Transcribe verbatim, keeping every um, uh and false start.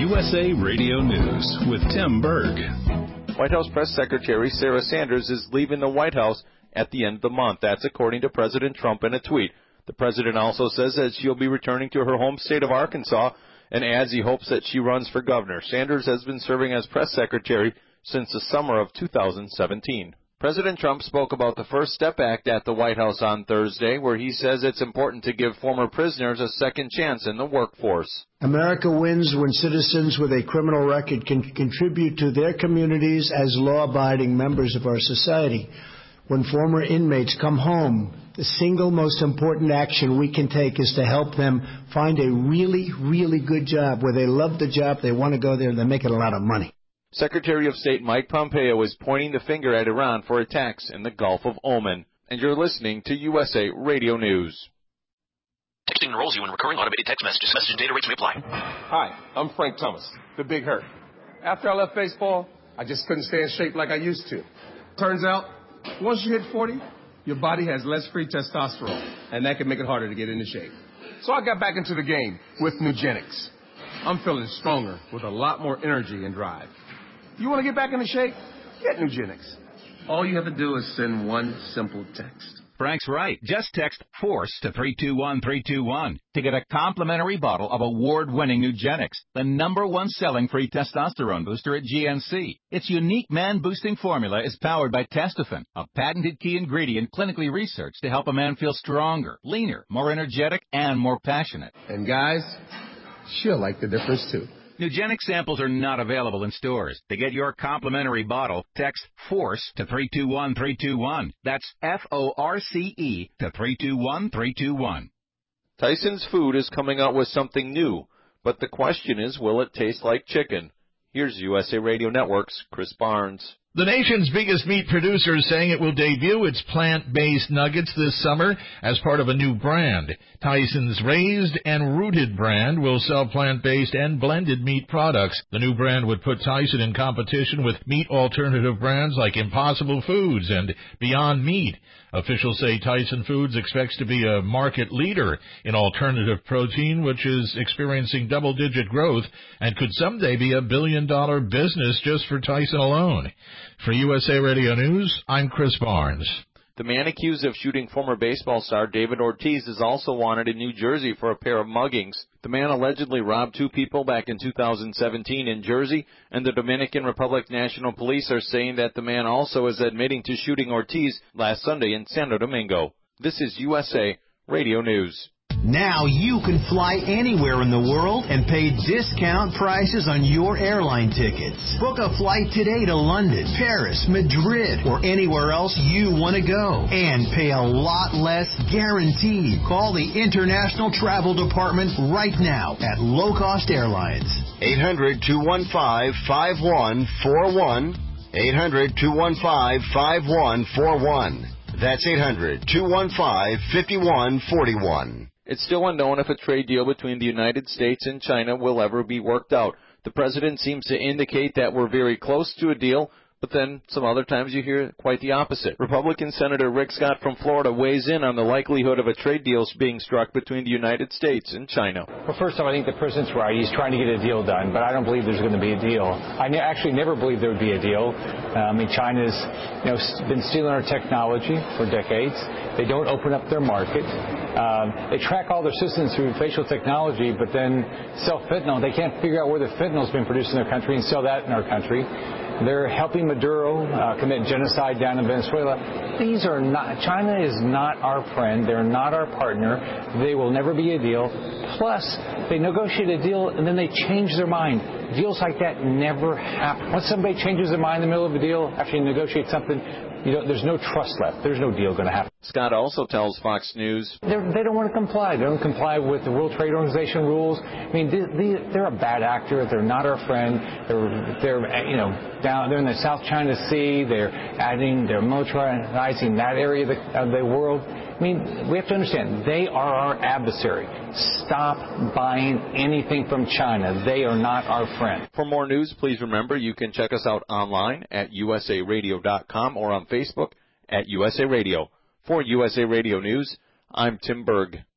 U S A Radio News with Tim Berg. White House Press Secretary Sarah Sanders is leaving the White House at the end of the month. That's according to President Trump in a tweet. The president also says that she'll be returning to her home state of Arkansas and adds he hopes that she runs for governor. Sanders has been serving as press secretary since the summer of two thousand seventeen. President Trump spoke about the First Step Act at the White House on Thursday, where he says it's important to give former prisoners a second chance in the workforce. America wins when citizens with a criminal record can contribute to their communities as law-abiding members of our society. When former inmates come home, the single most important action we can take is to help them find a really, really good job where they love the job, they want to go there, and they're making a lot of money. Secretary of State Mike Pompeo is pointing the finger at Iran for attacks in the Gulf of Oman. And you're listening to U S A Radio News. Texting enrolls you in recurring automated text messages. Message and data rates may apply. Hi, I'm Frank Thomas, the Big Hurt. After I left baseball, I just couldn't stay in shape like I used to. Turns out, once you hit forty, your body has less free testosterone, and that can make it harder to get into shape. So I got back into the game with Nugenics. I'm feeling stronger with a lot more energy and drive. You want to get back into shape? Get Nugenics. All you have to do is send one simple text. Frank's right. Just text FORCE to three two one three two one to get a complimentary bottle of award-winning Nugenics, the number one selling free testosterone booster at G N C. Its unique man-boosting formula is powered by Testofen, a patented key ingredient clinically researched to help a man feel stronger, leaner, more energetic, and more passionate. And guys, she'll like the difference too. Nugenic samples are not available in stores. To get your complimentary bottle, text FORCE to three two one three two one. That's F O R C E to three two one three two one. Tyson's Food is coming out with something new, but the question is, will it taste like chicken? Here's U S A Radio Network's Chris Barnes. The nation's biggest meat producer is saying it will debut its plant-based nuggets this summer as part of a new brand. Tyson's Raised and Rooted brand will sell plant-based and blended meat products. The new brand would put Tyson in competition with meat alternative brands like Impossible Foods and Beyond Meat. Officials say Tyson Foods expects to be a market leader in alternative protein, which is experiencing double-digit growth and could someday be a billion-dollar business just for Tyson alone. For U S A Radio News, I'm Chris Barnes. The man accused of shooting former baseball star David Ortiz is also wanted in New Jersey for a pair of muggings. The man allegedly robbed two people back in two thousand seventeen in Jersey, and the Dominican Republic National Police are saying that the man also is admitting to shooting Ortiz last Sunday in Santo Domingo. This is U S A Radio News. Now you can fly anywhere in the world and pay discount prices on your airline tickets. Book a flight today to London, Paris, Madrid, or anywhere else you want to go. And pay a lot less guaranteed. Call the International Travel Department right now at Low Cost Airlines. eight hundred two one five five one four one. eight hundred two one five five one four one. That's eight hundred two one five five one four one. It's still unknown if a trade deal between the United States and China will ever be worked out. The president seems to indicate that we're very close to a deal, but then some other times you hear quite the opposite. Republican Senator Rick Scott from Florida weighs in on the likelihood of a trade deal being struck between the United States and China. Well, first off, I think the president's right. He's trying to get a deal done, but I don't believe there's going to be a deal. I ne- actually never believed there would be a deal. Uh, I mean, China's you know, been stealing our technology for decades. They don't open up their market. Um, they track all their citizens through facial technology, but then sell fentanyl. They can't figure out where the fentanyl's been produced in their country and sell that in our country. They're helping Maduro uh, commit genocide down in Venezuela. These are not, China is not our friend. They're not our partner. They will never be a deal. Plus, they negotiate a deal and then they change their mind. Deals like that never happen. Once somebody changes their mind in the middle of a deal, after you negotiate something, you know, there's no trust left. There's no deal going to happen. Scott also tells Fox News they're, they don't want to comply. They don't comply with the World Trade Organization rules. I mean, they, they, they're a bad actor. They're not our friend. They're, they're, you know, down. They're in the South China Sea. They're adding. They're militarizing that area of the, of the world. I mean, we have to understand they are our adversary. Stop buying anything from China. They are not our friend. For more news, please remember you can check us out online at U S A radio dot com or on Facebook at U S A Radio. For U S A Radio News, I'm Tim Berg.